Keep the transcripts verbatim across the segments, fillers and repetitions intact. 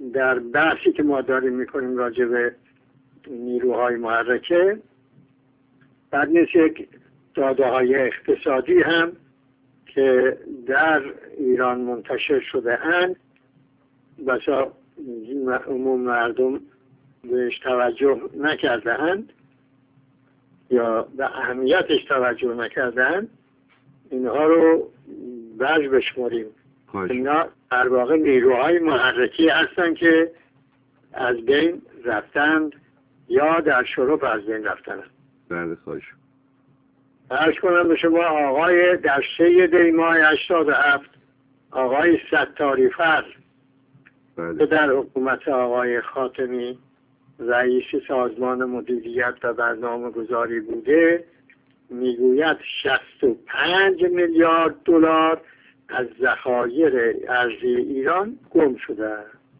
در بحثی که ما داریم میکنیم راجع به نیروهای محرکه، بعد نیست یک داده های اقتصادی هم که در ایران منتشر شده اند بسا عموم مردم بهش توجه نکرده اند یا به اهمیتش توجه نکرده اند، اینها رو برج بشماریم. اینا در واقع نیروهای محرکی هستن که از بین رفتند یا در شرف از بین رفتند. بله خواهش. عرض کنم به شما آقای در سه دی ماه هشتاد و هفت آقای ستاری فر که در حکومت آقای خاتمی رئیس سازمان مدیریت و برنامه گذاری بوده، میگوید شصت و پنج میلیارد دلار از ذخایر ارزی ایران گم شده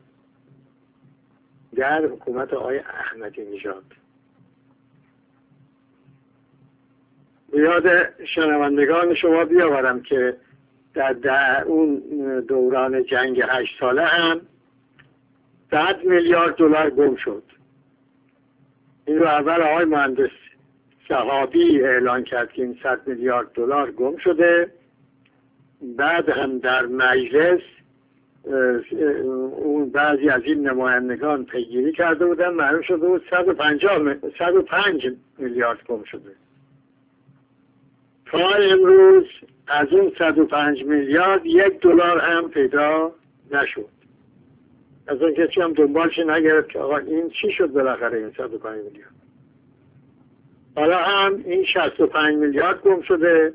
در حکومت آقای احمدی نژاد. یاد شنوندگان شما بیاورم که در, در اون دوران جنگ هشت ساله هم صد میلیارد دلار گم شد. این رو اول آقای مهندس صحابی اعلان کرد که این صد میلیارد دلار گم شده، بعد هم در مجلس اون بعضی از این نمایندگان پیگیری کرده بودن، معلوم شده بود صد و پنج میلیارد گم شده. تا امروز از اون صد و پنج میلیارد یک دلار هم پیدا نشد. از اون کسی هم دنبالش نگرفت که آقا این چی شد بالاخره این صد و پنج میلیارد. حالا هم این شصت و پنج میلیارد گم شده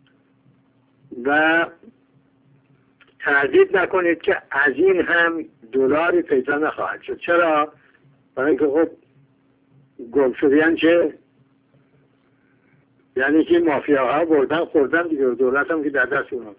و تردید نکنید که از این هم دلاری پیدا نخواهد شد. چرا؟ برای اینکه خب گم شده یعنی چه؟ یعنی که مافیاها بردن خوردن دیگه، دولت هم که در دست اوناست.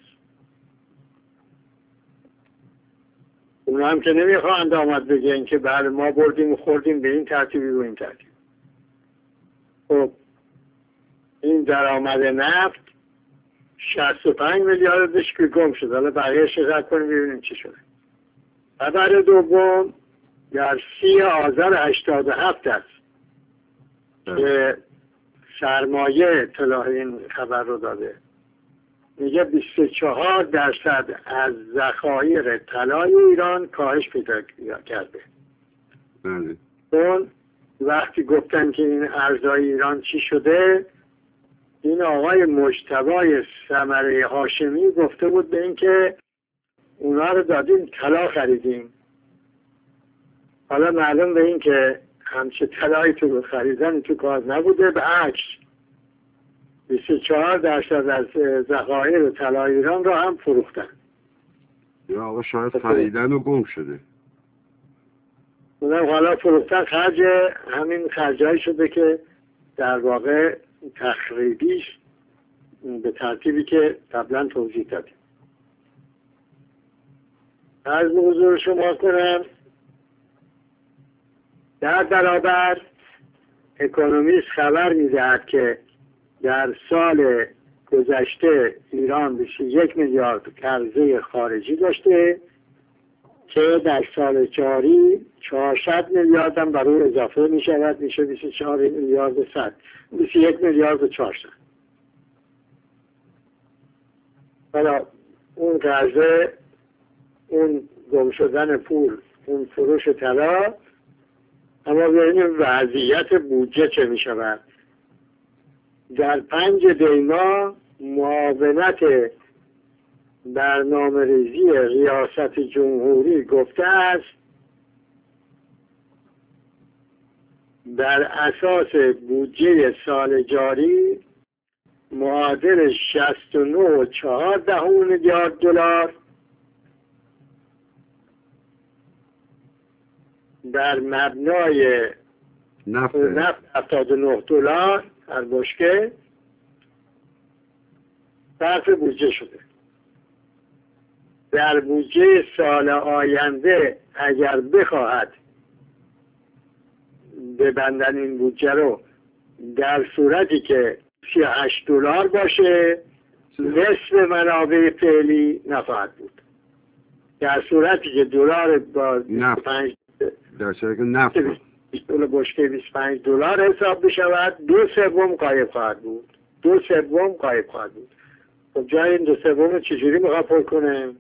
اونا هم که نمیخواهند آمد بگن که بله ما بردیم و خوردیم به این ترتیبی و این ترتیب. خب این درآمد نفت شصت و پنج میلیاردش که گم شد. حالا بقیه شرط کنیم ببینیم چی شده. خبر دوم در سی آذر هشتاد و هفت است که سرمایه اطلاع این خبر رو داده. میگه بیست و چهار درصد از ذخایر طلای ایران کاهش پیدا کرده. بله. اون وقتی گفتن که این ارزهای ایران چی شده، این آقای مجتبی ثمره هاشمی گفته بود به این که اونا رو دادیم طلا خریدیم. حالا معلوم به این که همچه طلایی تو خریدن تو کار نبوده، به عکس بیست و چهار درصد از ذخایر طلای ایران رو هم فروختن. یا آقا شاید خریدن و گم شده. اونم حالا فروختن خرج همین خرجایی شده که در واقع تخریبیش به ترتیبی که قبلا توضیح دادیم. از حضور شما کنم در برابر اکونومیست خبر میدهد که در سال گذشته ایران بیست و یک میلیارد قرضه خارجی داشته که در سال جاری چهارصد میلیارد هم بر او اضافه می شود، میشه بیست و چهار میلیارد و صد بیست و یک میلیارد و چهارصد. حالا اون قرضه، اون گم شدن پول، اون فروش طلا، اما ببینیم وضعیت بودجه چه می شود. در پنج دیما معاونت برنامه ریزی ریاست جمهوری گفته است بر اساس بودجه سال جاری معادل شصت و نه و چهار دهم میلیارد دلار در مبنای نفت نفت هفتاد و نه دلار هر بشکه صرف بودجه شده. در بودجه سال آینده اگر بخواهد ببندن این بودجه رو، در صورتی که سی و هشت دلار باشه، نصف منابع فعلی نخواهد بود. در صورتی که دلار با بیست و پنج در صورتی که نفت دلار بشکه بیست و پنج دلار حساب بشود، دو سوم غایب خواهد بود. دو سوم غایب خواهد بود. خب جای این دو سوم رو چجوری میخواد پر کنه؟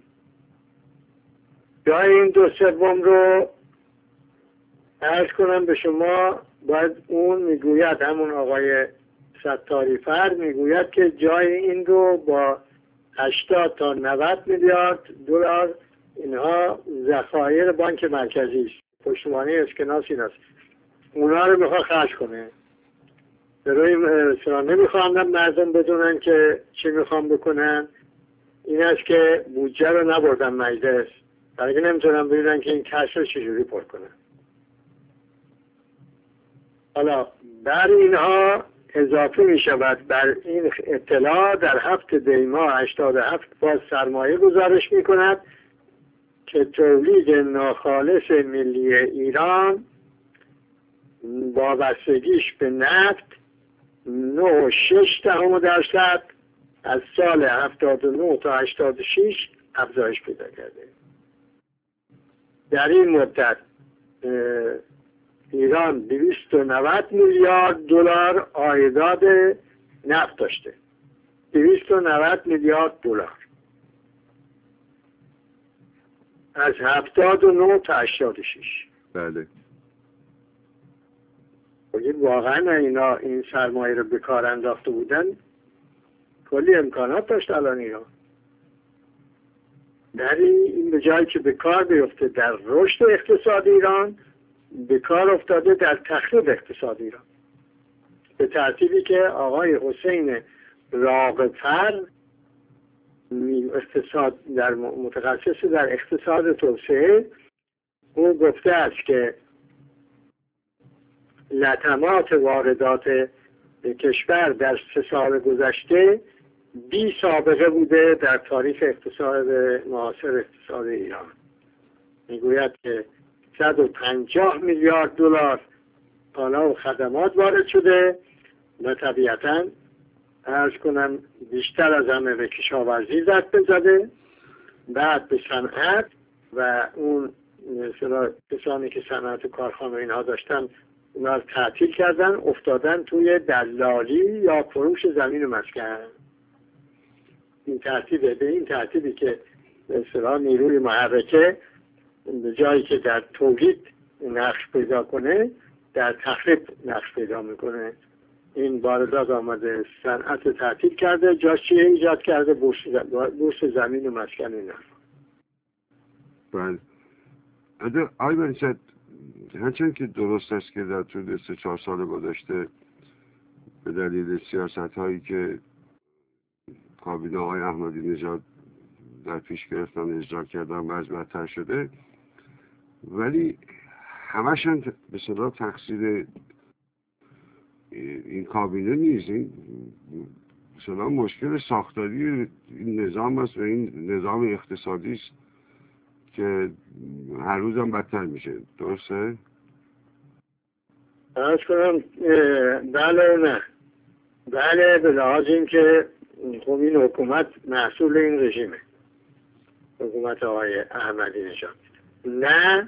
جای این دو سوم رو عرض کنم به شما، باید اون میگوید، همون آقای ستاری فرد میگوید که جای این رو با هشتاد تا نود میلیارد دلار اینها ذخایر بانک مرکزی است، پشتوانه اسکناس این است، اونا رو میخواد خرج کنه. به روی نمیخوام مردم بدونن که چی میخوام بکنن. این است که بودجه رو نبردن مجلس، برای که نمیتونن ببینن که این کش رو چجوری پر کنن. حالا بر اینها اضافه می شود بر این اطلاع در هفت دیماه هشتاد و هفت باز سرمایه گزارش می کند که تولید ناخالص ملی ایران وابستگیش به نفت نه و شش دهم درصد از سال هفتاد و نه تا هشتاد و شش افزایش پیدا کرده. در این مدت ایران دویست و نود میلیارد دلار عایدات نفت داشته. دویست و نود میلیارد دلار از هفتاد و نه تا هشتاد و شش. بله. واقعا اینا این سرمایه رو به کار انداخته بودن، کلی امکانات داشت الان ایران. در این به جایی که به کار بیفته در رشد اقتصاد ایران، به کار افتاده در تخریب اقتصاد ایران، به ترتیبی که آقای حسین راغب‌فر اقتصاد در متخصص در اقتصاد توسعه، او گفته است که لطمات واردات کشور در سه سال گذشته بی سابقه بوده در تاریخ اقتصاد معاصر اقتصاد ایران. میگوید که صد و پنجاه میلیارد دلار کالا و خدمات وارد شده و طبیعتاً عرض کنم بیشتر از همه به کشاورزی زد بزده، بعد به صنعت و اون مثلا کسانی که صنعت و کارخانه اینها داشتن اونا رو تعطیل کردن، افتادن توی دلالی یا فروش زمین و مسکن. این ترتیبه، به این ترتیبی که مثلا نیروی محرکه به جایی که در تولید نقش پیدا کنه در تخریب نقش پیدا میکنه. این واردات آمده صنعت تعطیل کرده، جاش چیه ایجاد کرده؟ بورس زمین و مسکن. اینا بله. آقای بنی‌صدر، هرچند که درست است که در طول سه چهار سال گذشته به دلیل سیاست هایی که کابینه آقای احمدی نژاد در پیش گرفتن اجرا کردن وضع بدتر شده، ولی همش هم به صلاح تقصیر این کابینه نیست. این به صلاح مشکل ساختاری این نظام است و این نظام اقتصادی است که هر روز هم بدتر میشه. درسته؟ از کنم بله نه بله، به لحاظ این که خب این حکومت محصول این رژیمه، حکومت آقای احمدی نژاد. نه،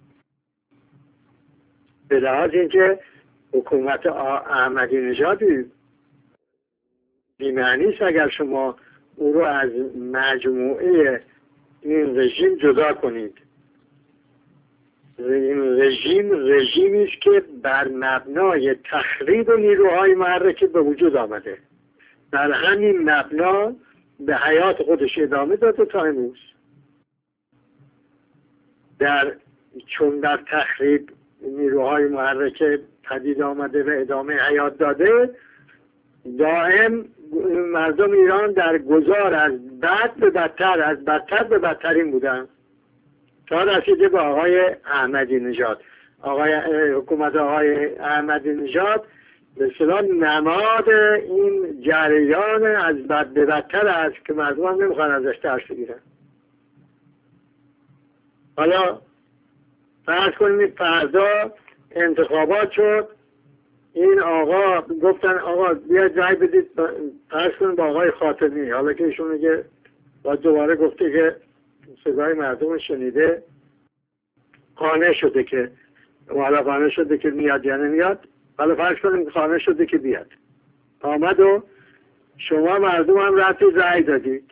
به لحاظ این که حکومت احمدی نژادی بی‌معنی است اگر شما او رو از مجموعه این رژیم جدا کنید. این رژیم رژیمی است که بر مبنای تخریب نیروهای محرکه به وجود آمده، در همین مبنا به حیات خودش ادامه داده تا امروز. در چون در تخریب نیروهای محرکه پدید آمده و ادامه حیات داده، دائم مردم ایران در گذار از بد به بدتر، از بدتر به بدترین بودن تا رسیده به آقای احمدی نژاد. آقای حکومت آقای احمدی نژاد به اصطلاح نماد این جریان از بد به بدتر است که مردم هم نمیخوان ازش درس بگیرن. حالا فرض کنید فردا انتخابات شد، این آقا گفتن آقا بیاید رای بدید، فرض کنید با آقای خاتمی، حالا که ایشون میگه با دوباره گفته که صدای مردم رو شنیده، قانع شده که حالا قانع شده که میاد یا نمیاد، حالا فرض کنیم قانع شده که بیاد، آمد و شما مردم هم رفتید رأی دادید،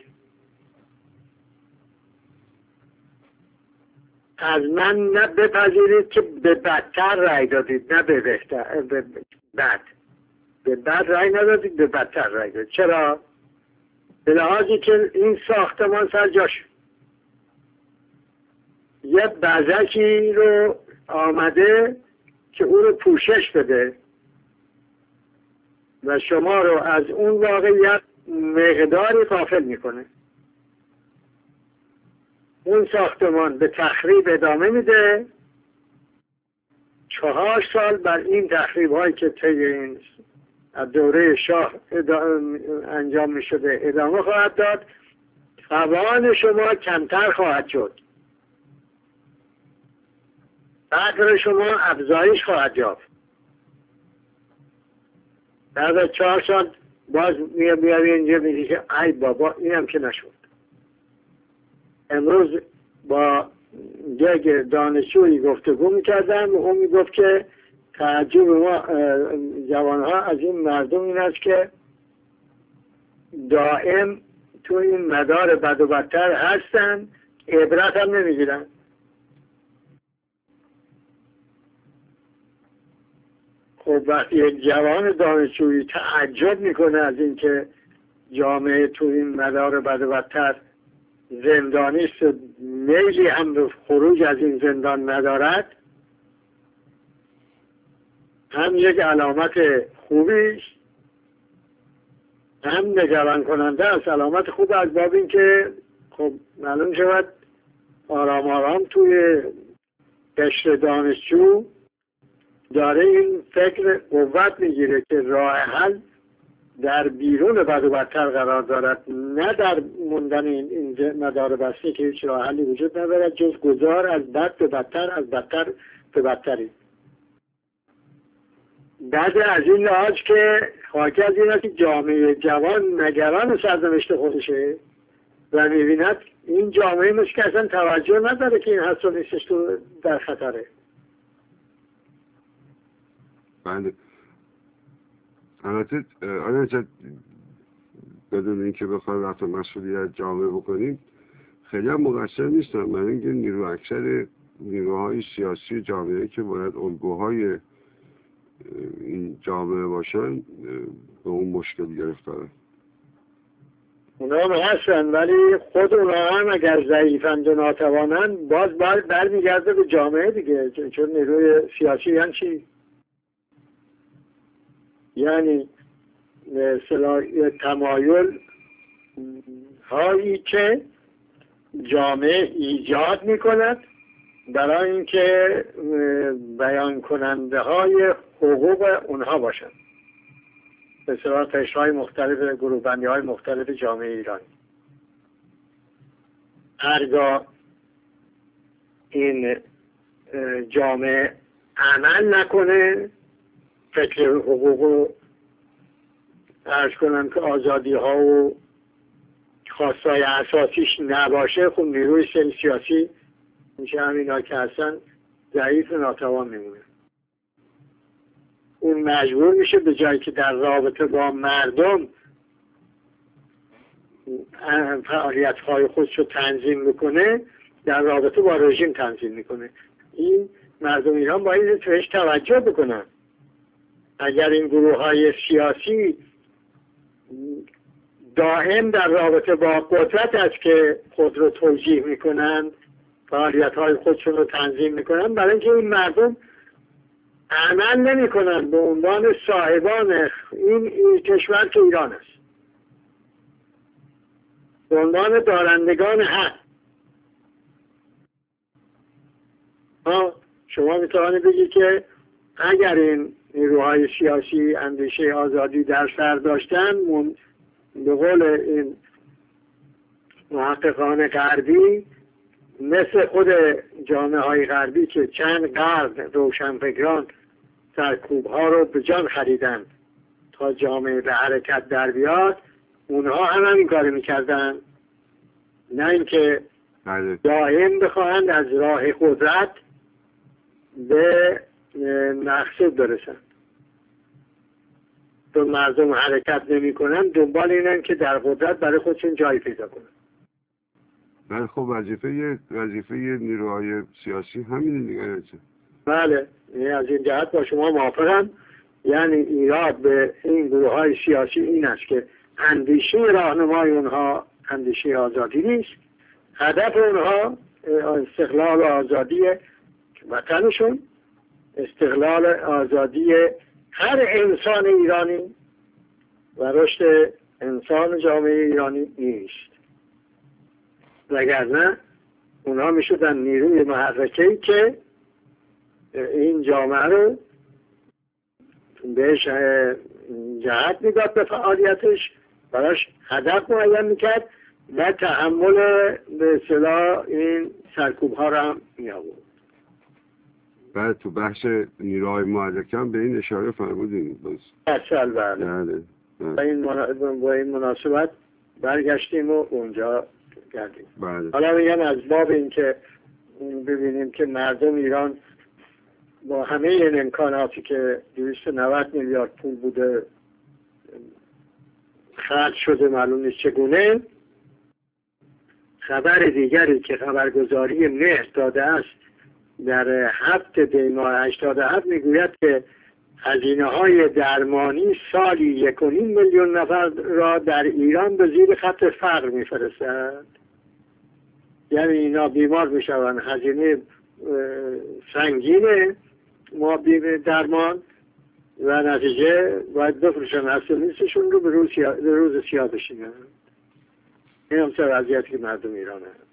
از من نه بپذیرید که به بدتر رأی دادید، نه به بهتر، به بد، به بد رأی ندادید، به بدتر رأی دادید. چرا؟ به لحاظی که این ساختمان سر جاش یه بزکی رو آمده که او رو پوشش بده و شما رو از اون واقعیت مقداری غافل میکنه. اون ساختمان به تخریب ادامه میده، چهار سال بر این تخریب هایی که طی این دوره شاه انجام می شده ادامه خواهد داد، توان شما کمتر خواهد شد، فقر شما افزایش خواهد یافت. بعد از چهار سال باز میاد میاد اینجا میگه که ای بابا اینم که نشد. امروز با یک دانشجویی گفتگو میکردم و اون میگفت که تعجب ما جوانها از این مردم این است که دائم تو این مدار بد و بدتر هستن، عبرت هم نمیگیرن. خب وقتی یک جوان دانشجویی تعجب میکنه از اینکه جامعه تو این مدار بد و بدتر زندانی است، میلی هم به خروج از این زندان ندارد، هم یک علامت خوبیش، هم نگران کننده است. علامت خوب از باب این که خب معلوم شود آرام آرام توی قشر دانشجو داره این فکر قوت میگیره که راه حل در بیرون بد و بدتر قرار دارد، نه در موندن این, این مدار بسته که هیچ راه حلی وجود ندارد جز گذار از بد به بدتر، از بدتر به بدتری. بعد از این لحاظ که خاکی از این است که جامعه جوان نگران سرنوشت خودشه و میبیند این جامعه مثل که اصلا توجه نداره که این هست و نیستش تو در خطره. بله. البته آیا چه بدون اینکه بخوایم رفت مسئولیت جامعه بکنیم خیلی هم مقصر نیستن، برای اینکه نیرو اکثر نیروهای سیاسی جامعه که باید الگوهای این جامعه باشن به اون مشکل گرفتاره. اونا هم هستن ولی خود اونا هم اگر ضعیفند و ناتوانند باز باید برمیگرده به جامعه دیگه، چون نیروی سیاسی یعنی چی؟ یعنی مثلا تمایل هایی که جامعه ایجاد می کند برای اینکه بیان کننده های حقوق اونها باشند، مثلا قشرهای مختلف، گروه بندی های مختلف جامعه ایرانی. هرگاه این جامعه عمل نکنه، فکر حقوق رو عرض کنم که آزادی ها و خواستای اساسیش نباشه، خب نیروی سیاسی میشه همینا که هستن ضعیف و ناتوان میمونه. اون مجبور میشه به جایی که در رابطه با مردم فعالیت های خودش رو تنظیم میکنه، در رابطه با رژیم تنظیم میکنه. این مردم ایران باید بهش توجه بکنن. اگر این گروه های سیاسی دائم در رابطه با قدرت است که خود رو توجیه میکنن، فعالیت های خودشون رو تنظیم میکنن، برای اینکه این مردم عمل نمی کنن به عنوان صاحبان این, این کشور که ایران است، به عنوان دارندگان حق. شما میتوانید بگید که اگر این نیروهای سیاسی اندیشه آزادی در سر داشتن، به قول این محققان غربی، مثل خود جامعه های غربی که چند قرن روشنفکران سرکوب ها رو به جان خریدن تا جامعه به حرکت در بیاد، اونها هم همین کار میکردن. نه اینکه بله. دائم بخواهند از راه قدرت به مقصود برسن. تو مردم حرکت نمی کنن، دنبال اینن که در قدرت برای خودشون جایی پیدا کنن. بله خب وظیفه وظیفه نیروهای سیاسی همین دیگه. بله از این جهت با شما موافقم. یعنی ایراد به این گروه های سیاسی این است که اندیشه راهنمای اونها اندیشه آزادی نیست. هدف اونها استقلال و آزادی وطنشون، استقلال آزادی هر انسان ایرانی و رشد انسان جامعه ایرانی نیست. وگرنه اونها می شدن نیروی محرکه‌ای که این جامعه رو بهش جهت میداد به فعالیتش، براش هدف معین میکرد و تحمل به اصطلاح این سرکوب ها رو هم می آورد. بعد تو بحث نیروهای محرکه هم به این اشاره فرمودیم باز. اصل بله. بله. با این با این مناسبت برگشتیم و اونجا گردیم. بله. حالا میگم از باب این که ببینیم که مردم ایران با همه این امکاناتی که دویست و نود میلیارد پول بوده خرج شده معلوم نیست چگونه. خبر دیگری که خبرگزاری مهر داده است در هفت دی ماه هشتاد و هفت میگوید که هزینه های درمانی سالی یک و نیم میلیون نفر را در ایران به زیر خط فقر میفرستند. یعنی اینا بیمار میشوند، هزینه سنگینه ما بیم درمان و نتیجه باید بفروشن اصلیستشون رو به روز سیاه, روز سیاه بشینن. این هم سر وضعیتی که مردم ایران هست.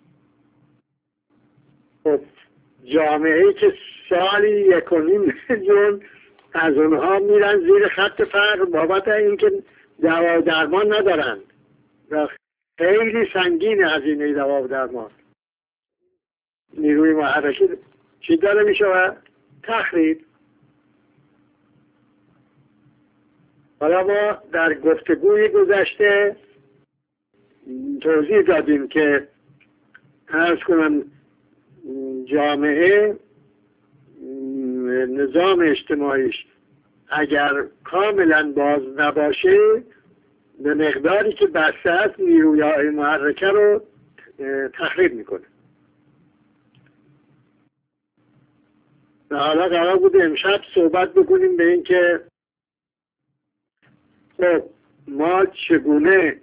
خب جامعه‌ای که سالی یک و نیم میلیون از اونها میرن زیر خط فقر بابت اینکه دوا و درمان ندارن و خیلی سنگین هزینه دوا و درمان. نیروی محرکی چی داره میشه و تخریب. حالا ما در گفتگوی گذشته توضیح دادیم که عرض کنم جامعه نظام اجتماعیش اگر کاملا باز نباشه به مقداری که بسته است نیروی محرکه رو تخریب میکنه. و حالا قرار بود امشب صحبت بکنیم به این که خب ما چگونه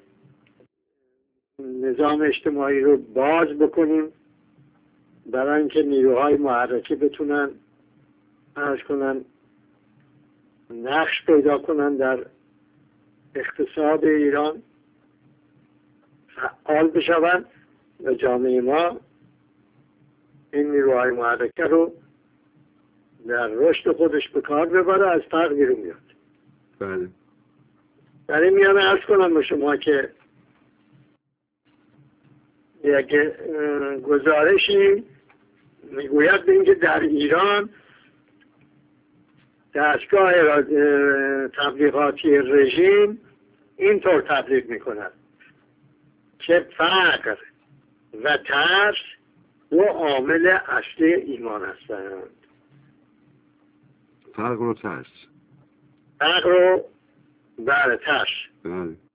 نظام اجتماعی رو باز بکنیم برای اینکه نیروهای محرکه بتونن عرض کنن نقش پیدا کنن در اقتصاد ایران، فعال بشون و جامعه ما این نیروهای محرکه رو در رشد خودش به کار ببره، از فقر بیرون میاد. بله. در این میانه عرض کنم به شما که یک گزارشی میگوید به اینکه در ایران دستگاه تبلیغاتی رژیم اینطور تبلیغ میکنند که فقر و ترس دو عامل اصلی ایمان هستند. فقر و ترس. فقر و بله ترس. بله.